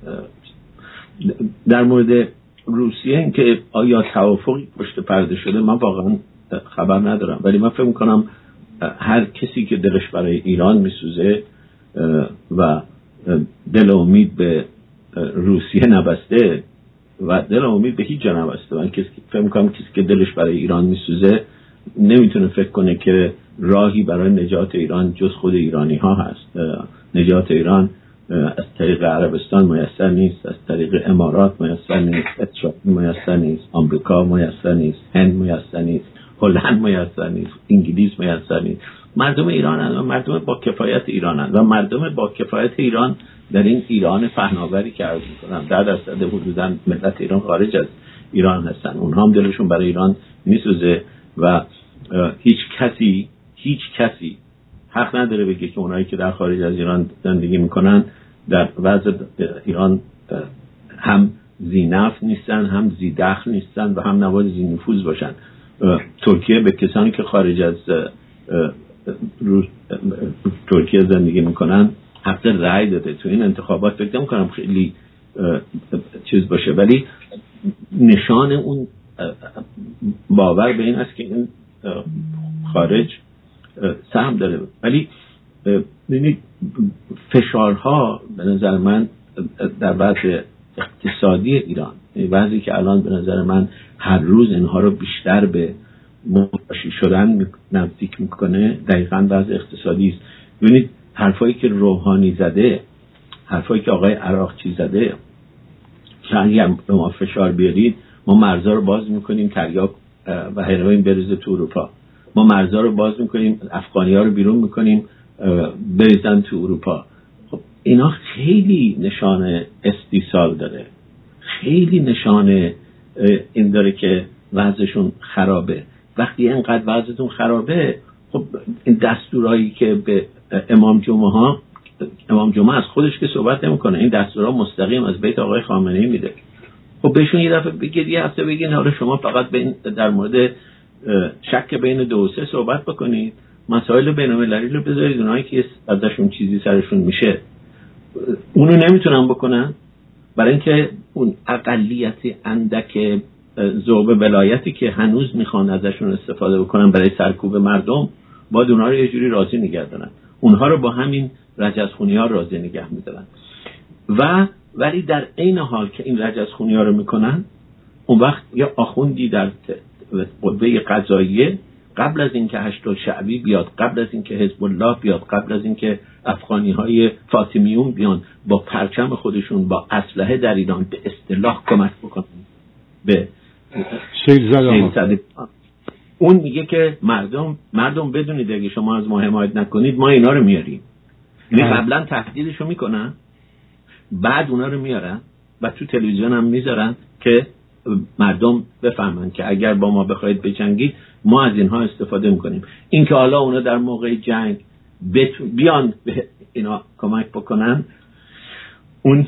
Speaker 2: در مورد روسیه این که آیا توافقی پشت پرده شده من واقعا خبر ندارم، ولی من فکر میکنم هر کسی که دلش برای ایران میسوزه و دل امید به روسیه نبسته و دل امید به هیچ جا نبسته، من کسی فکر میکنم کسی که دلش برای ایران میسوزه نمیتونه فکر کنه که راهی برای نجات ایران جز خود ایرانی ها هست. نجات ایران از طریق عربستان میسر نیست، از طریق امارات میسر نیست، اسرائیل میسر نیست، آمریکا میسر نیست، هند میسر نیست، هلند میسر نیست، انگلیس میسر نیست. مردم ایران هستند و مردم با کفایت ایران هستند و مردم با کفایت ایران در این ایران پهناوری که عرض می‌کنم ده درصد حدوداً ملت ایران خارج از ایران هستن، اونها هم دلشون برای ایران میسوزه و هیچ کسی هیچ کسی حق نداره بگه که اونایی که در خارج از ایران زندگی میکنن در وضع ایران هم ذی نفع نیستن، هم ذی دخل نیستن و هم نباید ذی نفوذ باشن. ترکیه به کسانی که خارج از ترکیه زندگی میکنن حق رأی داده تو این انتخابات. فکر نمی‌کنم خیلی چیز باشه، ولی نشان اون باور به این است که این خارج سهم داره. ولی ببینید فشارها به نظر من در وضع اقتصادی ایران، وضعی که الان به نظر من هر روز اینها رو بیشتر به متلاشی شدن نزدیک میکنه، دقیقاً وضع اقتصادی است. ببینید حرفایی که روحانی زده، حرفایی که آقای عراقچی زده که اگر به ما فشار بیارید ما مرزا رو باز میکنیم تریاک و هروئین بریزه تو اروپا، ما مرزا رو باز میکنیم افغانی ها رو بیرون میکنیم بریزن تو اروپا. خب اینا خیلی نشان استیصال داره، خیلی نشان این داره که وضعشون خرابه. وقتی اینقدر وضعتون خرابه، خب این دستورایی که به امام جمعه ها، امام جمعه از خودش که صحبت نمیکنه، این دستورها مستقیم از بیت آقای خامنه‌ای میده. خب بهشون یه دفعه بگید، یه هفته بگین حالا شما فقط بین در مورد شک بین دو و سه صحبت بکنید، مسائل بین‌المللی رو بذارید اونایی که ازشون چیزی سرشون میشه. اونو نمیتونن بکنن برای اینکه اون اقلیت اندک ذوب ولایتی که هنوز میخوان ازشون استفاده بکنن برای سرکوب مردم، باید اونها رو یه جوری راضی نگه دارن. اونها رو با همین رجزخونی‌ها راضی نگه میدارن و ولی در عین حال که این رجزخونی‌ها رو میکنن، اون وقت یا آخوندی در قوه قضاییه قبل از اینکه هشت‌الشعبی بیاد، قبل از اینکه حزب الله بیاد، قبل از اینکه افغانی‌های فاطمیون بیان با پرچم خودشون با اسلحه در ایران به اصطلاح کمک بکنن به
Speaker 1: سیل زدن،
Speaker 2: اون میگه که مردم مردم بدونید اگه شما از ما حمایت نکنید ما اینا رو میاریم. یعنی قبلا تهدیدشو میکنن، بعد اونا رو میارن و تو تلویزیون هم میذارن که مردم بفهمن که اگر با ما بخواید بجنگید ما از اینها استفاده میکنیم. این که حالا اونا در موقع جنگ بیان به اینا کمک بکنن، اون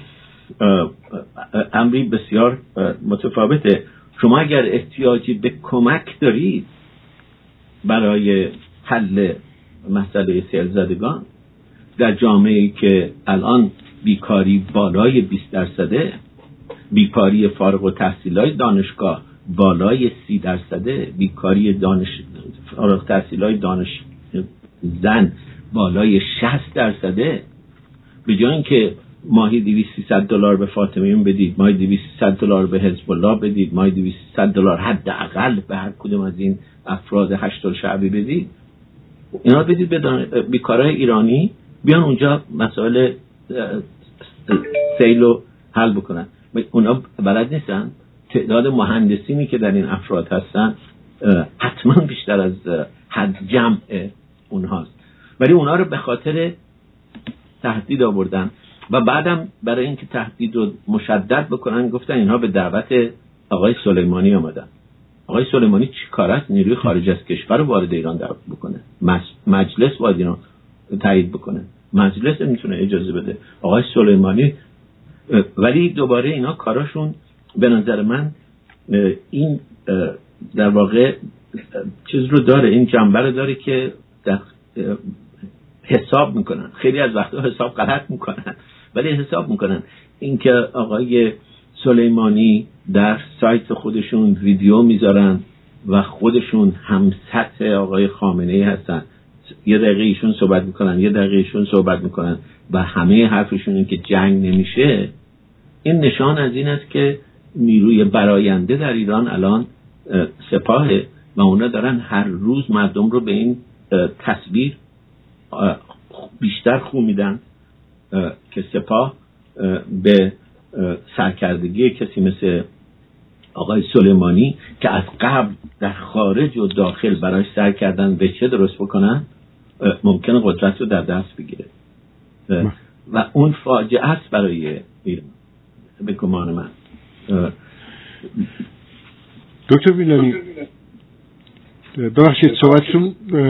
Speaker 2: امری بسیار متفاوته. شما اگر احتیاجی به کمک دارید برای حل مسئله سیل زدگان در جامعه‌ای که الان بیکاری بالای بیست درصده، بیکاری فارغ التحصیلای دانشگاه بالای سی درصده، بیکاری دانش فارغ التحصیلای دانش زن بالای شصت درصده، به جای اینکه ماهی دویست سیصد دلار به فاطمیون بدید، ماهی دویست سیصد دلار به حزب الله بدید، ماهی دویست سیصد دلار حداقل به هر کدوم از این افراد هشت شعبی بدید، اینا بدید به بیکارای ایرانی بیان اونجا مسائل سیل رو حل بکنن. اونا بلد نیستن. تعداد مهندسینی که در این افراد هستن حتما بیشتر از حد جمع اونهاست، ولی اونا رو به خاطر تهدید آوردن و بعدم برای اینکه تهدید رو مشدد بکنن گفتن اینها به دعوت آقای سلیمانی آمدن. آقای سلیمانی چی کار است؟ نیروی خارج از کشور رو وارد ایران دعوت بکنه، مجلس باید اینو تایید بکنه، مجلس میتونه اجازه بده. آقای سلیمانی ولی دوباره اینا کاراشون به نظر من این در واقع چیز رو داره، این جنبه رو داره که حساب میکنن. خیلی از وقتا حساب غلط میکنن ولی حساب میکنن. اینکه آقای سلیمانی در سایت خودشون ویدیو میذارن و خودشون هم سطح آقای خامنه ای هستن، یه دقیقه ایشون صحبت میکنن، یه دقیقه ایشون صحبت میکنن و همه حرفشون این که جنگ نمیشه، این نشان از این است که نیروی براینده در ایران الان سپاهه و اونا دارن هر روز مردم رو به این تصویر بیشتر خو میدن که سپاه به سرکردگی کسی مثل آقای سلیمانی که از قبل در خارج و داخل برای سر کردن به چه درست بکنن ممکنه قدرت رو در دست بگیره و اون فاجعه است برای ایران به گمان من.
Speaker 1: دکتر ویلانی ببخشید صحبتشون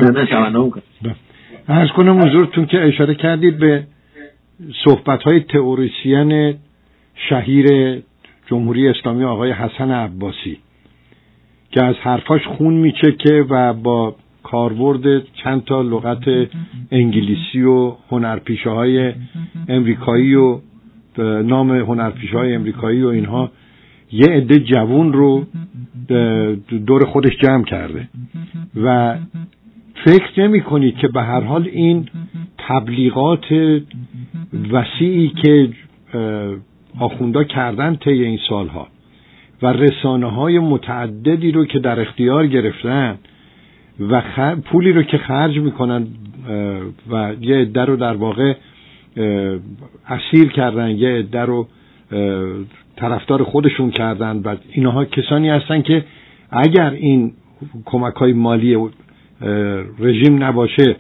Speaker 1: عرض کنم حضورتون که اشاره کردید به صحبت‌های تئوریسین شهیر جمهوری اسلامی آقای حسن عباسی که از حرفاش خون میچکه و با کاربرد چند تا لغت انگلیسی و هنرپیشه‌های امریکایی و نام هنرپیشه‌های امریکایی و اینها یه عده جوون رو دور خودش جمع کرده و فکر نمی کنید که به هر حال این تبلیغات وسیعی که آخوندا کردن طی این سالها و رسانه های متعددی رو که در اختیار گرفتن و خ... پولی رو که خرج میکنن و یه عده رو در واقع اسیر کردن، یه عده رو طرفدار خودشون کردن و اینها کسانی هستن که اگر این کمک‌های مالی رژیم نباشه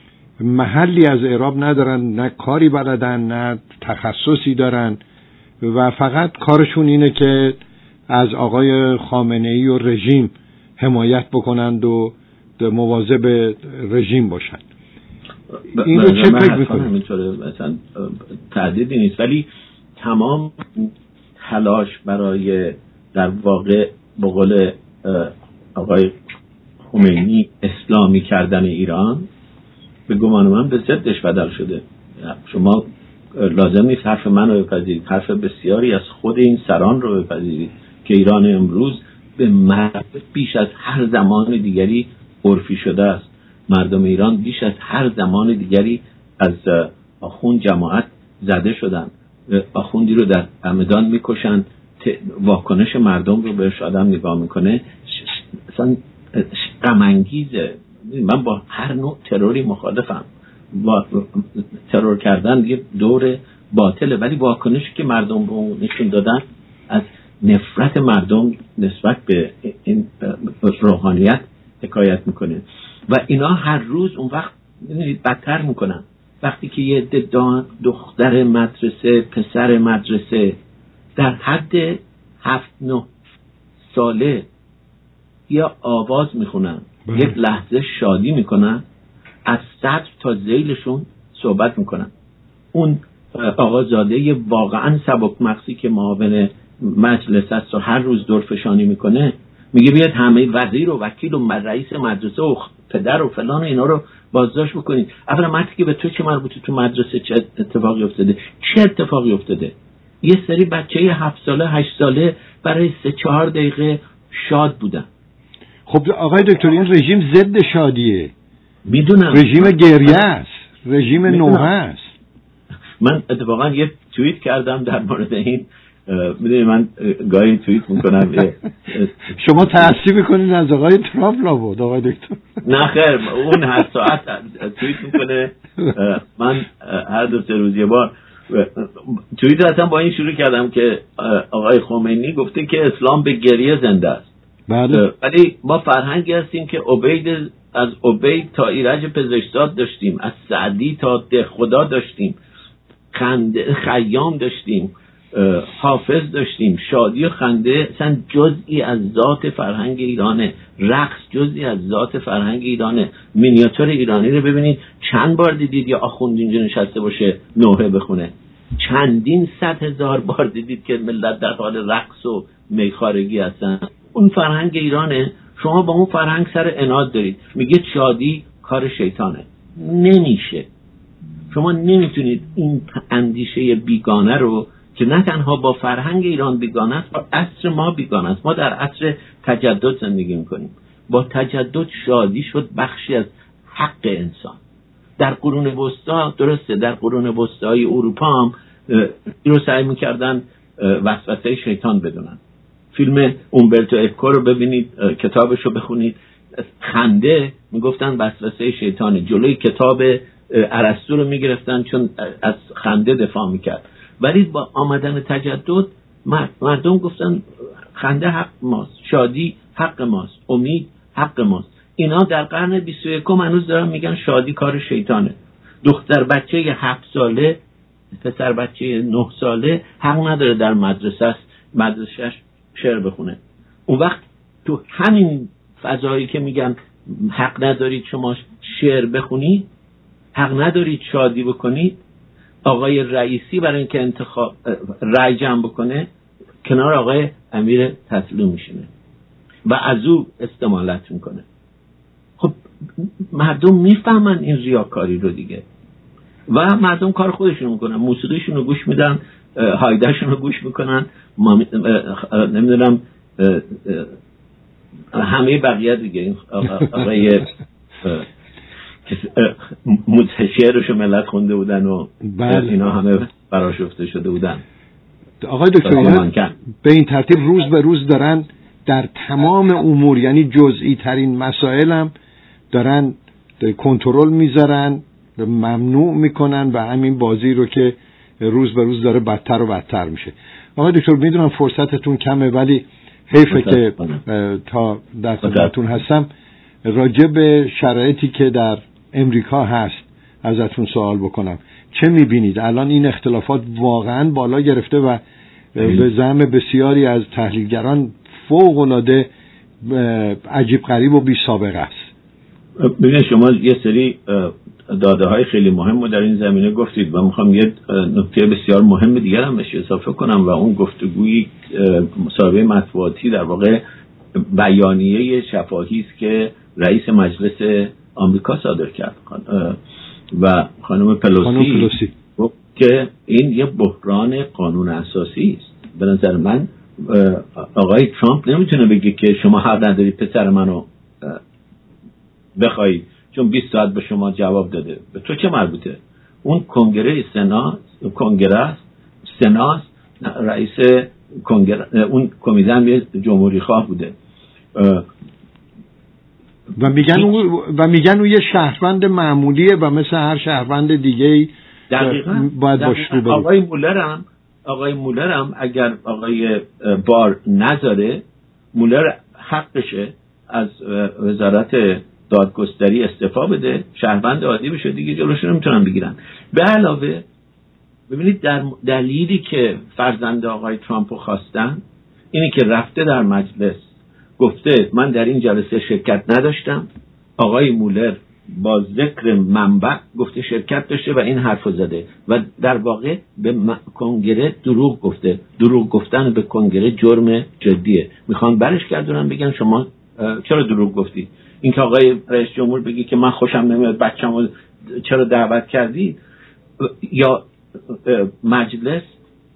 Speaker 1: محلی از اعراب ندارن، نه کاری بلدن، نه تخصصی دارن و فقط کارشون اینه که از آقای خامنه‌ای و رژیم حمایت بکنند و مواظب رژیم باشند. این رو چه فکر میکنید؟
Speaker 2: همینطوره، مثلا تعدیدی نیست، ولی تمام تلاش برای در واقع به قول آقای خمینی اسلامی کردن ایران به گمان من به ضدش بدل شده. شما لازم نیست حرف من رو بپذیرید، حرف بسیاری از خود این سران رو بپذیرید که ایران امروز به مرد بیش از هر زمان دیگری عرفی شده است. مردم ایران بیش از هر زمان دیگری از آخوند جماعت زده شدن، آخوندی رو در همدان میکشن، واکنش مردم رو بهش آدم نگاه میکنه اصلا غم انگیزه. من با هر نوع تروری مخالفم، با ترور کردن یه دور باطله، ولی واکنشی که مردم رو نشون دادن از نفرت مردم نسبت به این روحانیت حکایت میکنه و اینا هر روز اون وقت بدتر میکنن. وقتی که یه دختر مدرسه، پسر مدرسه در حد هفت نه ساله یا آواز میخونن، یک لحظه شادی میکنن، از صدر تا ذیلشون صحبت میکنن. اون آقازاده واقعا سبک مغزی که معاون مجلس است و هر روز دورفشانی میکنه میگه بیاد همه وزیر و وکیل و رئیس مدرسه و پدر و فلان و اینا رو بازداشت بکنید. اولا مرتی که به تو چه مربوطه؟ تو مدرسه چه اتفاقی افتاده؟ چه اتفاقی افتاده؟ یه سری بچه هفت ساله هشت ساله برای سه چهار دقیقه شاد بودن.
Speaker 1: خب آقای دکتر این رژیم ضد شادیه.
Speaker 2: میدونم
Speaker 1: رژیم گریه است، رژیم نوحه است.
Speaker 2: من اتفاقا یه توییت کردم در مورد این، میدونی من گاهی توییت میکنم.
Speaker 1: شما تأسیب میکنین از آقای ترامپ لابد آقای دکتر؟
Speaker 2: نه خیر، اون هر ساعت توییت میکنه. من هر دو سه روز یه بار توییت اصلا با این شروع کردم که آقای خمینی گفته که اسلام به گریه زنده است.
Speaker 1: بله.
Speaker 2: ولی ما فرهنگی هستیم که عبید از عبید تا ایرج پزشکزاد داشتیم، از سعدی تا دهخدا داشتیم، خنده خیام داشتیم، حافظ داشتیم. شادی و خنده اصلا جزئی از ذات فرهنگ ایرانه. رقص جزئی از ذات فرهنگ ایرانه. مینیاتور ایرانی رو ببینید، چند بار دیدید یا آخوند اینجا نشسته باشه نوحه بخونه؟ چندین صد هزار بار دیدید که ملت در حال رقص و میخارگی هستن. اون فرهنگ ایرانه. شما با اون فرهنگ سر عناد دارید، میگه شادی کار شیطانه. نمیشه. شما نمیتونید این اندیشه بیگانه رو که نه تنها با فرهنگ ایران بیگانه است، با عصر ما بیگانه است. ما در عصر تجدد زندگی میکنیم. با تجدد شادی شد بخشی از حق انسان. در قرون وسطا درسته، در قرون وسطای اروپا هم این رو سعی میکردن وسوسه شیطان بدونن. فیلم اومبرتو اکو رو ببینید، کتابش رو بخونید. خنده میگفتن وسوسه شیطانه. جلوی کتاب ارسطو رو میگرفتن چون از خنده دفاع میکرد. ولی با آمدن تجدد مردم گفتن خنده حق ماست، شادی حق ماست، امید حق ماست. اینا در قرن بیست و یکم هنوز دارن میگن شادی کار شیطانه. دختر بچه هفت ساله، پسر بچه نه ساله حق نداره در مدرسه مدرسهش شعر بخونه. اون وقت تو همین فضایی که میگن حق ندارید شما شعر بخونید، حق ندارید شادی بکنید، آقای رئیسی برای اینکه انتخاب رای جمع بکنه کنار آقای امیر تسلیم میشینه و از او استمالت میکنه. خب مردم میفهمن این ریاکاری رو دیگه و مردم کار خودشون میکنن، موسیقیشون رو گوش میدن، هایدهشون رو گوش میکنن، نمیدونم همه بقیه دیگه. این آقای شعرشو ملت خونده بودن و بله. اینا همه براشفته شده بودن.
Speaker 1: آقای دکتر به این ترتیب روز به روز دارن در تمام امور، یعنی جزئی ترین مسائل هم دارن کنترل میذارن، ممنوع میکنن و همین بازی رو که روز به روز داره بدتر و بدتر میشه. آقای دکتر میدونم فرصتتون کمه ولی حیفه که تا در خدمتتون هستم راجع به شرایطی که در امریکا هست ازتون سوال بکنم. چه میبینید الان؟ این اختلافات واقعا بالا گرفته و به زعم بسیاری از تحلیلگران فوق العاده عجیب غریب و بی سابقه است.
Speaker 2: ببینید شما یه سری داده های خیلی مهم رو در این زمینه گفتید و میخوام یه نکته بسیار مهم دیگر هم بهش اضافه کنم و اون گفتگوی مصاحبه مطبوعاتی در واقع بیانیه شفاهی است که رئیس مجلس آمریکا صادر کرد و خانم پلوسی گفت که این یه بحران قانون اساسی است. به نظر من آقای ترامپ نمیتونه بگه که شما حق ندارید پسر منو بخواید چون بیست ساعت به شما جواب داده. به تو چه مربوطه؟ اون کنگره سنا کنگره سنا رئیس کنگره، اون کمیته هم جمهوری خواه بوده
Speaker 1: و میگن اون و میگن اون یه شهروند معمولیه و مثل هر شهروند دیگه‌ای باید باش رو بره.
Speaker 2: آقای مولر هم آقای مولر هم اگر آقای بار نذاره، مولر حقشه از وزارت دادگستری استعفا بده، شهروند عادی بشه دیگه، جلوشون نمیتونن بگیرن. به علاوه ببینید در دلیلی که فرزند آقای ترامپو خواستن اینی که رفته در مجلس گفته من در این جلسه شرکت نداشتم، آقای مولر با ذکر منبع گفته شرکت داشته و این حرفو زده و در واقع به کنگره دروغ گفته. دروغ گفتن به کنگره جرم جدیه. میخوان برش گردونن بگن شما چرا دروغ گفتی؟ این که آقای رئیس جمهور بگی که من خوشم نمیاد بچه‌مو چرا دعوت کردی، یا مجلس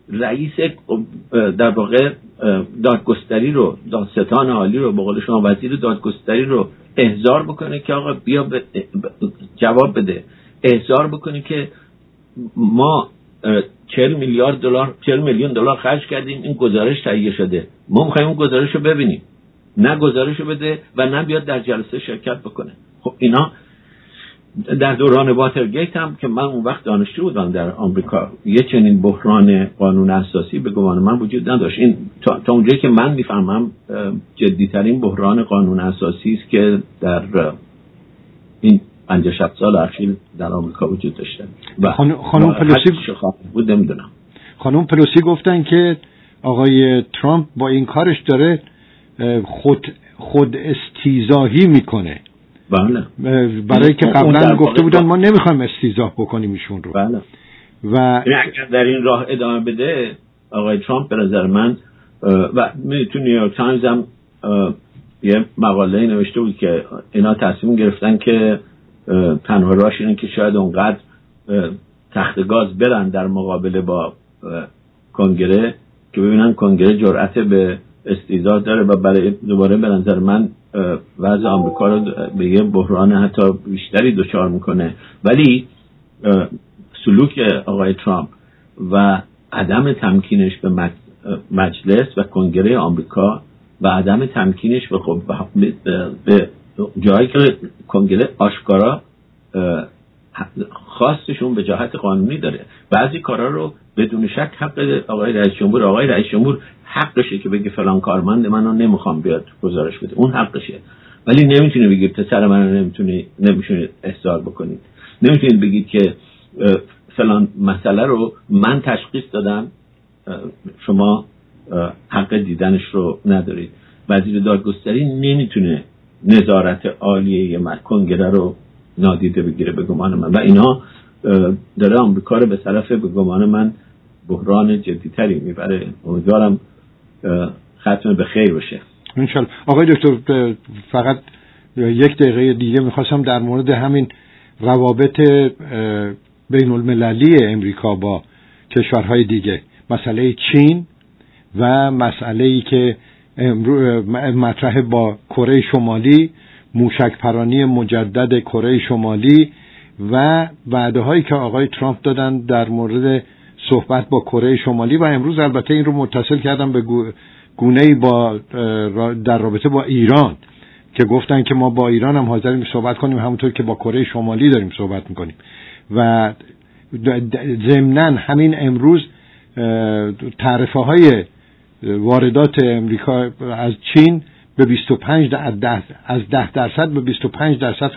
Speaker 2: رئیس در واقع دادگستری رو، دادستان عالی رو، به قول شما وزیر دادگستری رو احضار بکنه که آقا بیا ب... جواب بده، احضار بکنه که ما چهل میلیارد دلار چهل میلیون دلار خرج کردیم، این گزارش تهیه شده، ما می‌خوایم اون گزارش رو ببینیم. نه گزارش رو بده و نه بیاد در جلسه شرکت بکنه. خب اینا در دوران واترگیت هم که من اون وقت دانشجو بودم در آمریکا، یه چنین بحران قانون اساسی به گمان من وجود نداشت. این تا, تا اونجایی که من میفهمم جدی‌ترین بحران قانون اساسی است که در این پنجاه شصت سال اخیر در آمریکا وجود داشته. و
Speaker 1: خانم پلوسی
Speaker 2: بود نمیدونم
Speaker 1: خانم پلوسی گفتن که آقای ترامپ با این کارش داره خود خود استیضاحی میکنه.
Speaker 2: بله.
Speaker 1: برای که قبلا گفته بودن ما نمیخوایم استیضاح بکنیم ایشون رو.
Speaker 2: بله.
Speaker 1: و
Speaker 2: اگر در این راه ادامه بده آقای ترامپ به نظر من و تو نیویورک تایمز هم یه مقاله نوشته بود که اینا تصمیم گرفتن که تنها راهش اینه که شاید اونقدر تخت گاز برن در مقابله با کنگره که ببینن کنگره جرأت به استیضاح داره و برای دوباره به نظر من وضع آمریکا رو به یه بحران حتی بیشتری دچار میکنه. ولی سلوک آقای ترامپ و عدم تمکینش به مجلس و کنگره آمریکا و عدم تمکینش به خب به جایی که کنگره آشکارا خواستشون به جهت قانونی داره، بعضی کارا رو بدون شک حق آقای رئیس جمهور آقای رئیس جمهور حقشه که بگه فلان کارمند منو نمیخوام بیاد گزارش بده، اون حقشه. ولی نمیتونه بگه پسر منو نمیتونه نمیتونه احضار بکنید، نمیتونید بگید که فلان مسئله رو من تشخیص دادم شما حق دیدنش رو ندارید. وزیر دادگستری نمیتونه نظارت عالیه کنگره رو نادیده بگیره به گمان من، و اینا داره آمریکا رو به طرف به گمان من بحران جدیتری میبره. امیدوارم ختم به خیر بشه
Speaker 1: انشالله. آقای دکتر فقط یک دقیقه دیگه میخواستم در مورد همین روابط بین المللی امریکا با کشورهای دیگه، مسئله چین و مسئله‌ای که مطرح با کره شمالی، موشک پرانی مجدد کره شمالی و وعده‌هایی که آقای ترامپ دادن در مورد صحبت با کره شمالی، و امروز البته این رو متصل کردم به گونه‌ای با در رابطه با ایران که گفتن که ما با ایران هم حاضریم صحبت کنیم همونطور که با کره شمالی داریم صحبت میکنیم. و ضمناً همین امروز تعرفه های واردات امریکا از چین به بیست و پنج از ده درصد به بیست و پنج درصد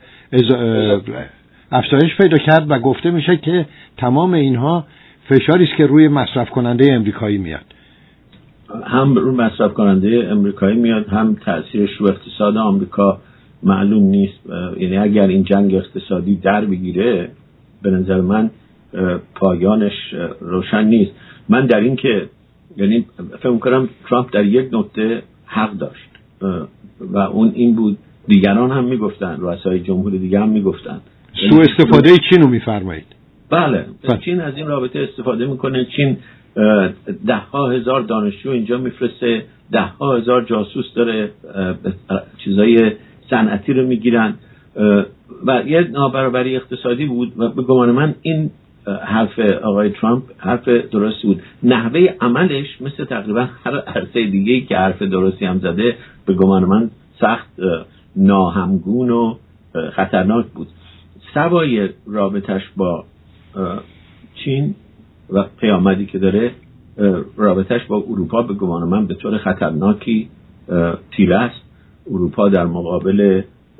Speaker 1: افزایش پیدا کرد و گفته میشه که تمام اینها فشاری است که روی مصرف کننده امریکایی میاد.
Speaker 2: هم روی مصرف کننده امریکایی میاد، هم تأثیرش رو اقتصاد آمریکا معلوم نیست. یعنی اگر این جنگ اقتصادی در بگیره به نظر من پایانش روشن نیست. من در این که یعنی فکر کنم ترامپ در یک نکته حق داشت و اون این بود، دیگران هم میگفتن، رؤسای جمهور دیگه هم میگفتن
Speaker 1: سوء استفاده چین رو میفرمایید.
Speaker 2: بله چین از این رابطه استفاده میکنه. چین ده ها هزار دانشجو اینجا میفرسته، ده ها هزار جاسوس داره، چیزای صنعتی رو میگیرن و یه نابرابری اقتصادی بود و به گمان من این حرف آقای ترامپ حرف درستی بود. نحوه عملش مثل تقریبا هر عرصه دیگه‌ای که حرف درستی هم زده به گمان من سخت ناهمگون و خطرناک بود. سوای رابطش با چین و پیامدی که داره، رابطش با اروپا به گمان من به طور خطرناکی تیره است. اروپا در مقابل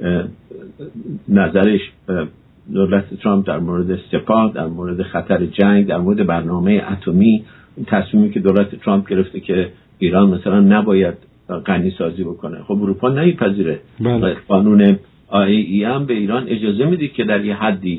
Speaker 2: نظرش دولت ترامپ در مورد سپاه، در مورد خطر جنگ، در مورد برنامه اتمی، تصمیمی که دولت ترامپ گرفته که ایران مثلا نباید غنی سازی بکنه، خب اروپا نمیپذیره.
Speaker 1: بله.
Speaker 2: قانون آی ای هم به ایران اجازه میده که در یه حدی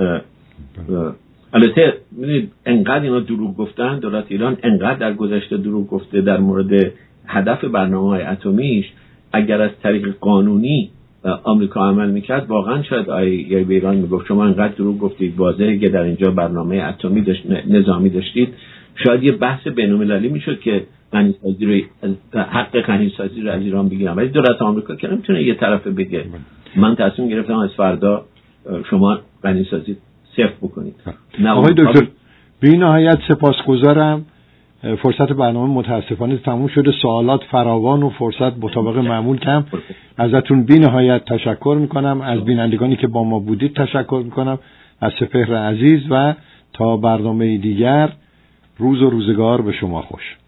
Speaker 2: البته ببینید انقدر اینا دروغ گفتن، دولت ایران انقدر در گذشته دروغ گفته در مورد هدف برنامه‌های اتمیش، اگر از طریق قانونی آمریکا عمل میکرد واقعا شاید آی به ایران میگفت شما انقدر دروغ گفتید، واضحه که در اینجا برنامه اتمی داشت، نظامی داشتید، شاید یه بحث بین‌المللی میشد که غنی‌سازی رو حق غنی‌سازی رو از ایران بگیرم، ولی دولت آمریکا که نمیتونه یه طرفه بگه من تصمیم گرفتم از فردا شما غنی‌سازی صفر بکنید.
Speaker 1: آقای دکتر به این نهایت سپاسگزارم. فرصت برنامه متاسفانه تموم شده، سوالات فراوان و فرصت مطابق معمول کم. ازتون بی نهایت تشکر میکنم، از بینندگانی که با ما بودید تشکر میکنم، از سپهر عزیز، و تا برنامه دیگر روز و روزگار به شما خوش.